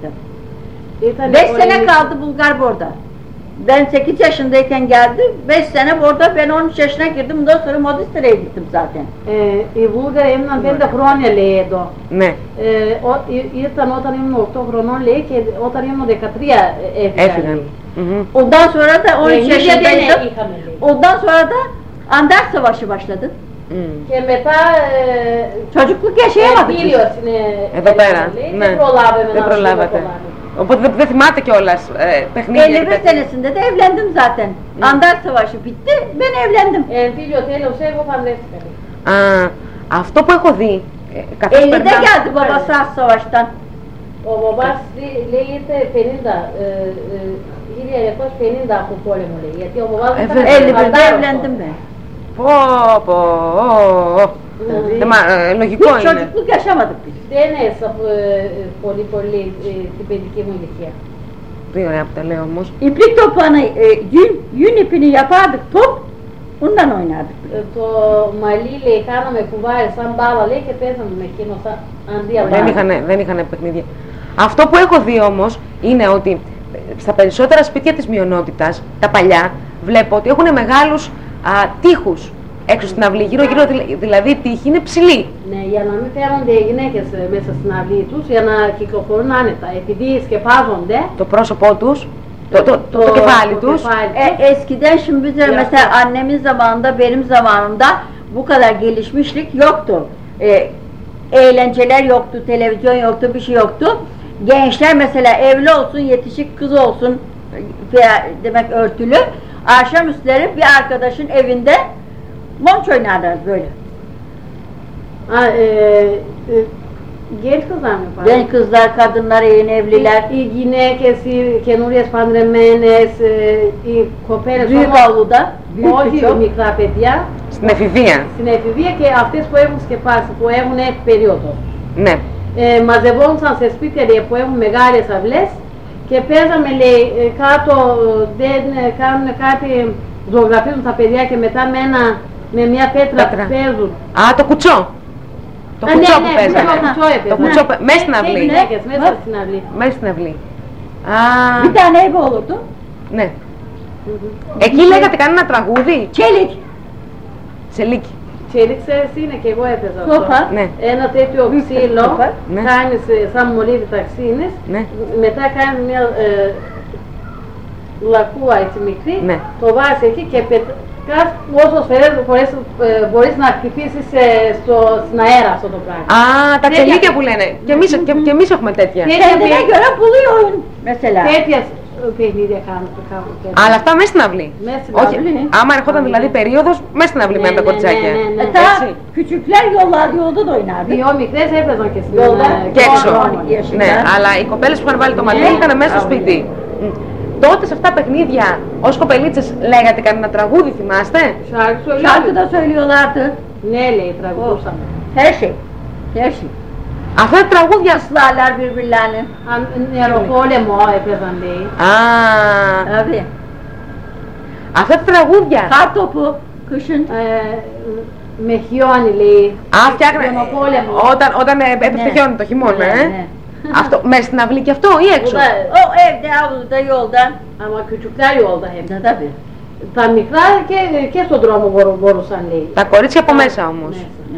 gittim. 5 sene kaldı Bulgar Bor'da. Ben 8 yaşındayken geldi, 5 sene Bor'da, ben 13 yaşına girdim, ondan sonra Modister'e gittim zaten. Bulgar ήμουν 5 χρόνια λέει εδώ. Ναι. Ήρθαν όταν ήμουν 8 χρονών λέει και όταν ήμουν 13 έφυγαν. Ondan sonra da 13 yaşındaydım. Ondan sonra da Anders Savaşı başladı. Και μετά çocukluk yaşayamadık. Εδώ πέρα. Ναι. Δεν προλάβατε. Οπότε δεν θυμάται kioğlas παιχνίδια. 55 senesinde de evlendim zaten. Anders Savaşı bitti, ben evlendim. Αυτό που έχω δει, 50'de geldi babası az savaştan. Ο μπαμπάς λέγεται 1950 από πόλεμο λέει, γιατί ο μπαμπάς ήταν 51'de evlendim ben. Λογικό είναι. Çocukluk yaşamadık biz. Δεν έσα πολύ την παιδική μου ηλικία. Τι ωραία που τα λέω όμως. İplik topağını, yün ipini yapardık top, ondan oynardık. Το μαλλί λέει, κάναμε κουβάρι σαν μπάλα λέει και παίζαμε με εκείνο αντί από δεν είχαν παιχνίδια. Αυτό που έχω δει όμως είναι ότι στα περισσότερα σπίτια της μειονότητας, τα παλιά, βλέπω ότι έχουν μεγάλους τοίχους έξω στην αυλή, γύρω-γύρω, δηλαδή η τύχη είναι ψηλή. Ναι, για να μην φέρονται οι γυναίκες μέσα στην αυλή τους, για να κυκλοφορούν άνετα, επειδή σκεπάζονται το πρόσωπό τους, το κεφάλι τους. Eskiden şimdi bize mesela annemin zamanında, benim zamanımda bu kadar gelişmişlik yoktu. Eğlenceler yoktu, televizyon yoktu, bir şey yoktu. Gençler mesela evli olsun, yetişik kız olsun veya demek örtülü, akşamüstleri bir arkadaşın evinde monç oynarlar böyle. Genç kızlar mı yapar? Genç kızlar, kadınlar, yeni evliler. Οι γυναίκες, οι καινούριες παντρεμένες, οι κοπέλες. Büyük avluda, όχι μικρά παιδιά. Στην εφηβεία. Στην εφηβεία και αυτές που έχουν σκεπάσει, που έχουν περίοδο. Ναι. Μαζευόντουσαν σε σπίτια που έχουν μεγάλες αυλές και παίζαμε λέει κάτω, δεν κάνουν κάτι, ζωγραφίζουν τα παιδιά και μετά με μια πέτρα παίζουν. Το κουτσό. Το κουτσό που παίζανε. Το κουτσό μέσα στην αυλή. Μέσα στην αυλή. Bir tane ev olurdu. Ναι. Εκεί λέγατε κανένα τραγούδι. Çelik. Τσελίκι. Τσέλιξες είναι και εγώ έπαιζα αυτό. Ναι. Ένα τέτοιο ξύλο, κάνεις σαν μολύβι τα ξύνεις, μετά κάνεις μια λακκούα έτσι μικρή, το βάζεις εκεί και πετάς όσες φορές μπορείς να χτυπήσεις στην αέρα αυτό το πράγμα. Τα τσελίκια που λένε. Και εμείς έχουμε τέτοια. Kendine göre buluyor mesela. Τέτοιες παιχνίδια κάνουν. Αλλά αυτά μέσα στην αυλή. Όχι, άμα ερχόταν δηλαδή περίοδος, μέσα στην αυλή με τα κοριτσάκια. Küçükler yolda da oynardı. Δυο μικρές έπαιζαν και στην και έξω. Ναι, αλλά οι κοπέλες που είχαν βάλει το μαλλί ήταν μέσα στο σπίτι. Τότε σε αυτά τα παιχνίδια, ως κοπελίτσες, λέγατε κανένα τραγούδι, θυμάστε? Şarkı da söylüyorlardı. Ναι, λέει, τραγουδούσαμε. Her şey. Her şey. Αυτά τα τραγούδια ıslarlar birbirlerini. Νεροπόλεμο έπαιζαν, λέει. Tabii. Αυτά τα τραγούδια. Kartopu, kışın. Με χιόνι, λέει. Φτιάχνε. Όταν έπεφτε χιόνι το χειμώνα, Αυτό, μέσα στην αυλή και αυτό ή έξω? Evde, avluda, yolda. Ama küçükler yolda hep. Tabii. Τα μικρά και στον δρόμο μπορούσαν, λέει. Τα κορίτσια από μέσα όμως.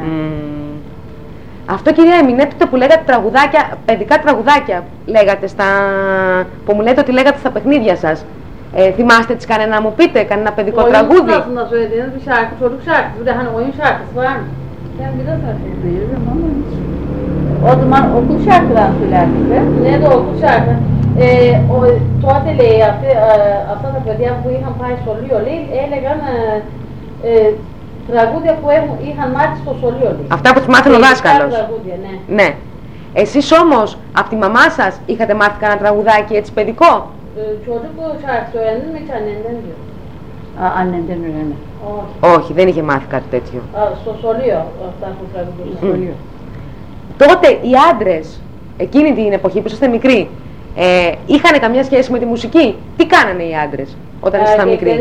Αυτό, κυρία Εμινέτου, που λέγατε τραγουδάκια, παιδικά τραγουδάκια, λέγατε που μου λέτε ότι λέγατε στα παιχνίδια σας. Θυμάστε τις κανένα να μου πείτε, κανένα παιδικό τραγούδι? Να σου έδινε şarkı, çocuk şarkısı, bir de hani oyun şarkısı var mı? Ben bir de biliyorum ama hiç. O zaman okul şarkılarını söylerdik be. Ne de okul şarkı. Τότε λέει αυτά τα παιδιά που είχαν πάει σχολείο, λέει, έλεγαν τραγούδια που είχαν μάθει στο σχολείο. Αυτά που τους μάθαινε ο δάσκαλος. Ναι. Εσείς όμως, από τη μαμά σας, είχατε μάθει κανένα τραγουδάκι έτσι παιδικό? Çocuk şarkısı öğrendin mi hiç annenden diyor. Annemden öğrendim. Όχι, δεν είχε μάθει κάτι τέτοιο. Στο σχολείο αυτά που τραγουδούσαν. Τότε οι άντρες, εκείνη την εποχή που είσαστε μικροί, είχαν καμιά σχέση με τη μουσική? Τι κάνανε οι άντρες όταν ήσασταν μικροί?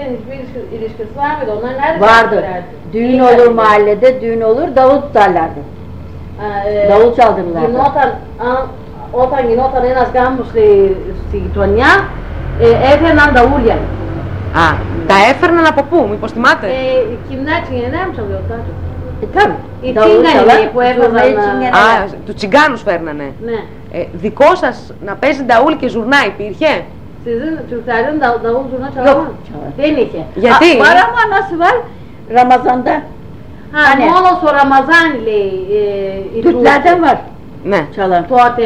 Vardı. Düğün olur mahallede, düğün olur, davul tutarlardı. Davul çaldırırlardı. όταν γινόταν ένας γάμος στη γειτονιά, έφερναν τα ούλια. Α, τα έφερναν από πού, μήπως θυμάται? Κυμνάτσι γεννάμ σαν διορτάζω. Οι Νταούλτσαλα, τσίγκανοι που έβαζαν. Α, του τσιγκάνους φέρνανε. Ναι. Δικό σας να παίζει νταούλ και ζουρνά υπήρχε? Του Ταλίων τα ούλτουνα Yok. çalan. Δεν είχε. Γιατί? Var ama nasıl var? Ramazan'da. Ha, Hani? μόνο στο Ραμαζάν λέει οι Türklerden var Ναι. çalan. τότε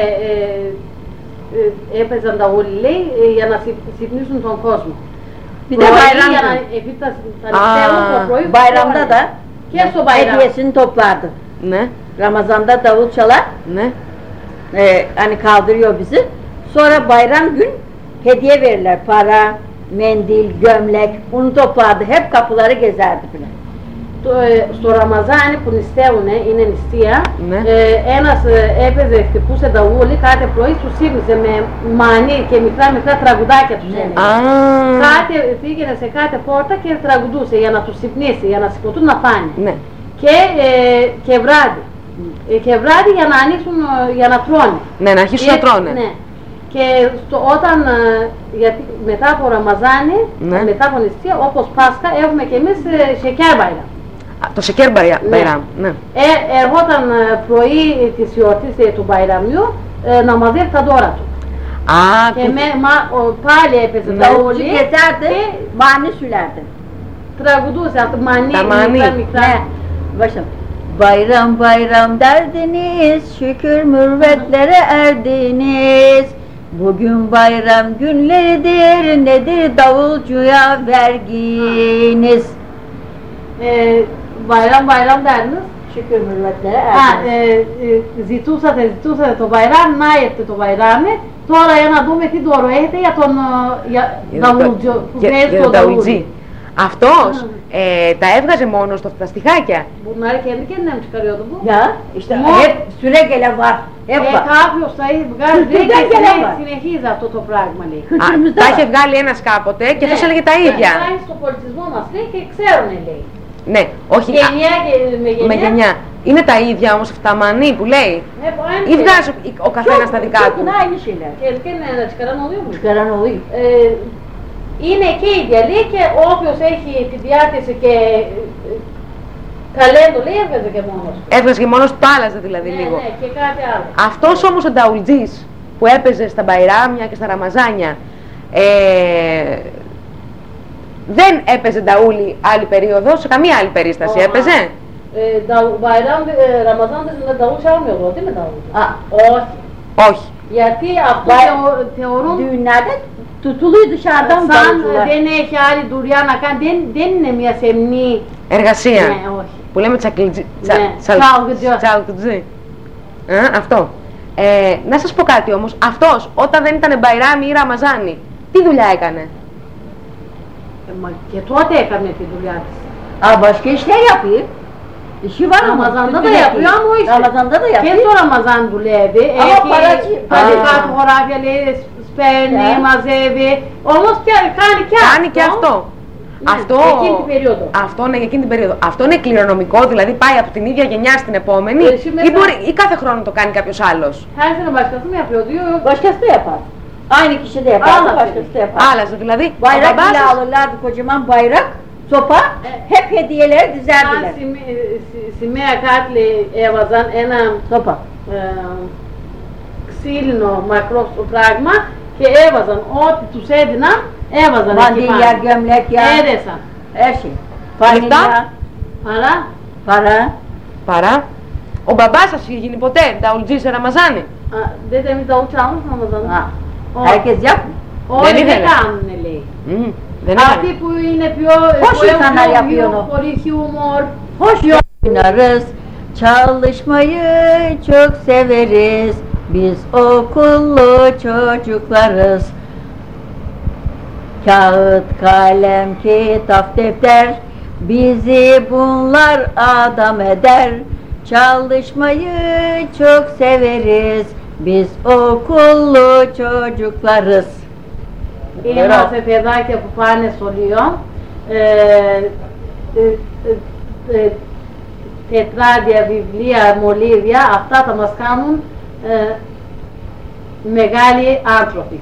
έπαιζαν τα ούλη λέει για να ξυπνήσουν τον κόσμο. Bir de Για να bayramda. επειδή τα νηστεύουν το πρωί. Bayramda da Και στο bayram. hediyesini toplardı. Ναι. Ramazan'da davul çalar. Ναι. Hani kaldırıyor bizi. Sonra bayram gün hediye verirler. Para, mendil, gömlek. Bunu toplardı. Hep kapıları gezerdi bile. Στο Ραμαζάνι που νηστεύουν, είναι νηστεία, Ναι. ένας έπαιζε, χτυπούσε τα ούλη κάθε πρωί, τους ύμνησε με μανί και μικρά τραγουδάκια τους έλεγε. Α, Πήγαινε σε κάθε πόρτα και τραγουδούσε για να τους ξυπνήσει, για να σηκωθούν να φάνε. ναι. Και βράδυ. Και βράδυ για να ανοίξουν, για να τρώνε. Ναι, να αρχίσουν να τρώνε. Ναι. Και όταν, γιατί μετά από Ραμαζάνι, Ναι. μετά από νηστεία, όπως Πάσχα, έχουμε και εμείς Şeker Bayram. Το Σεκέρ Μπαϊράμ, ναι. Ερχόταν πρωί της γιορτής του Μπαϊραμιού να μαζεύει τα δώρα του. Α, Και πάλι έπαιζε τα Davulcu ούλη gezerdi, και mani sülerdi. τραγουδούσε αυτό μανί, Τα μανί. μικρά. Ne? Başım. Bayram bayram derdiniz, şükür mürvetlere erdiniz. Bugün bayram günleridir, nedir davulcuya verginiz? Bayram derdiniz. Şükür mürvetlere Ha, erdiniz. ζητούσατε το Bayram, να έρθει το Bayram. Τώρα για να δούμε τι δώρο έχετε για τον Δαούλτζο που παίζει το Δαούλτζι. Αυτός τα έβγαζε μόνο στα στιχάκια. Bunları kendi kendine mi çıkarıyordu bu? Ya işte Mu- hep süre gelen var. Hep var. Κάποιος θα έχει βγάλει Δεν και γελάμε. συνεχίζει αυτό το πράγμα λέει. Α, τα είχε βγάλει ένας κάποτε και αυτός έλεγε τα ίδια. Πάει στο πολιτισμό μας λέει και ξέρουν λέει. Ναι, όχι. Γενιά και Με γενιά. Είναι τα ίδια όμως αυτά τα μανί που λέει. Ή βγάζει ο καθένας τα δικά του. Çok aynı şeyler. Και να çıkaran oluyor mu? Çıkaran oluyor. Είναι και η ίδια λέει και όποιος έχει τη διάθεση και ταλέντο λέει έβγαζε και μόνος του. Έβγαζε και μόνος του, άλλαζε δηλαδή λίγο. Ναι, και κάτι άλλο. Αυτός όμως ο νταουλτζής που έπαιζε στα Μπαϊράμια και στα Ραμαζάνια δεν έπαιζε νταούλι άλλη περίοδο, σε καμία άλλη περίσταση έπαιζε. Bayram, Ramazan dışında davul çalmıyordu değil mi davul? Όχι. Όχι. Γιατί αυτό θεωρούν Düğünlerde tutuluyor dışarıdan σαν davulcular. δεν έχει άλλη δουλειά να κάνει, δεν είναι μια σεμνή. Εργασία. Ναι, όχι. Που λέμε τσακλιτζί. Ναι, τσαλκουτζό. Τσαλκουτζί. Αυτό. Να σας πω κάτι όμως. Αυτός όταν δεν ήταν Μπαϊράμι ή Ραμαζάνι, τι δουλειά έκανε? Και τότε έκανε τη δουλειά της. Aa, başka işler yapıyor. İşi var ama. Ramazan'da da tütün yapıyor ama o işte. Ramazan'da da Και yapıyor. στο Ραμαζάν δουλεύει. Αλλά Έχει παρατσι- κάτι χωράφια λέει, σπέρνει, Ναι. μαζεύει. Όμως και κάνει και αυτό. Κάνει και αυτό. Ναι, Αυτό, εκείνη την περίοδο. αυτό ναι, για εκείνη την περίοδο. Αυτό είναι κληρονομικό, δηλαδή πάει από την ίδια γενιά στην επόμενη Σήμερα- ή κάθε χρόνο το κάνει κάποιος άλλος. Her sene başkası mı yapıyordu? Yok. Başkası da yapar. Aynı kişi de yapar, Allah başkası da yapar. Άλλαζε δηλαδή. Ο Bayrak μπαμπάς bile σας- alırlardı, kocaman bayrak, sopa, hep hediyeleri Σαν dizerdiler. σημαία κάτι έβαζαν ένα Sopa. ξύλινο μακρό στο πράγμα και έβαζαν ό,τι τους έδιναν, έβαζαν εκεί Mandilya, πάνω. gömlek ya, Έδεσαν. her şey. Vanilya, Lütfen. Αλλά para. Παρά. Ο μπαμπάς σας είχε γίνει ποτέ νταουλτζή σε Ραμαζάνι? dedemiz davul çalmış Ramazan'da. Ha. Όχι. Herkes yapmıyor. Όχι, Δεν δεν ήθελε. κάνουνε λέει. Δεν Αυτοί έκανε. που είναι πιο Πόσοι που insanlar έχουν yapıyor onu? πολύ χιούμορ. Hoş oynarız, çalışmayı çok severiz. Biz okullu çocuklarız. Kağıt, kalem, kitap, defter, bizi bunlar adam eder. Çalışmayı çok severiz. Biz okullu çocuklarız. Είμαστε παιδάκια που πάνε σχολείο, τετράδια, βιβλία, μολύβια, αυτά θα μας κάνουν μεγάλοι άνθρωποι.